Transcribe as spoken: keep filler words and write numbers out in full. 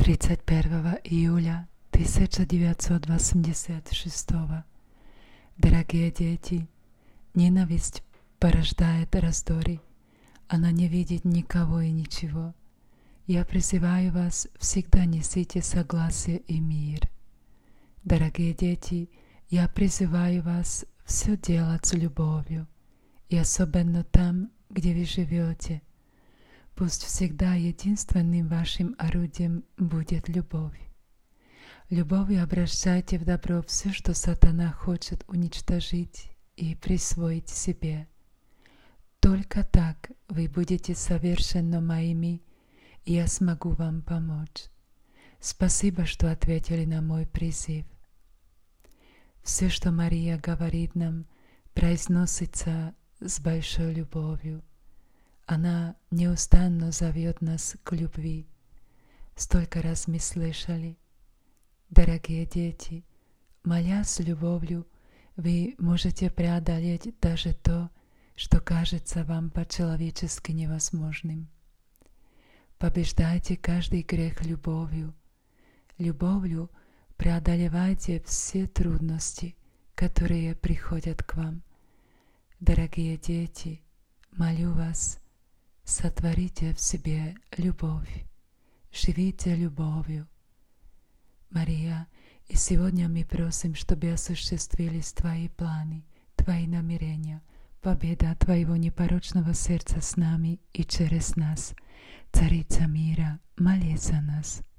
тридцать первого июля тысяча девятьсот восемьдесят шестого. Дорогие дети, ненависть порождает раздоры. Она не видит никого и ничего. Я призываю вас, всегда несите согласие и мир. Дорогие дети, я призываю вас все делать с любовью, и особенно там, где вы живете. Пусть всегда единственным вашим орудием будет любовь. Любовью обращайте в добро все, что сатана хочет уничтожить и присвоить себе. Только так вы будете совершенно моими, и я смогу вам помочь. Спасибо, что ответили на мой призыв. Все, что Мария говорит нам, произносится с большой любовью. Она неустанно зовет нас к любви. Столько раз мы слышали. Дорогие дети, молясь с любовью, вы можете преодолеть даже то, что кажется вам по-человечески невозможным. Побеждайте каждый грех любовью. Любовью преодолевайте все трудности, которые приходят к вам. Дорогие дети, молю вас, сотворите в себе любовь, живите любовью. Мария, и сегодня мы просим, чтобы осуществились Твои планы, Твои намерения, победа Твоего непорочного сердца с нами и через нас. Царица мира, молись за нас.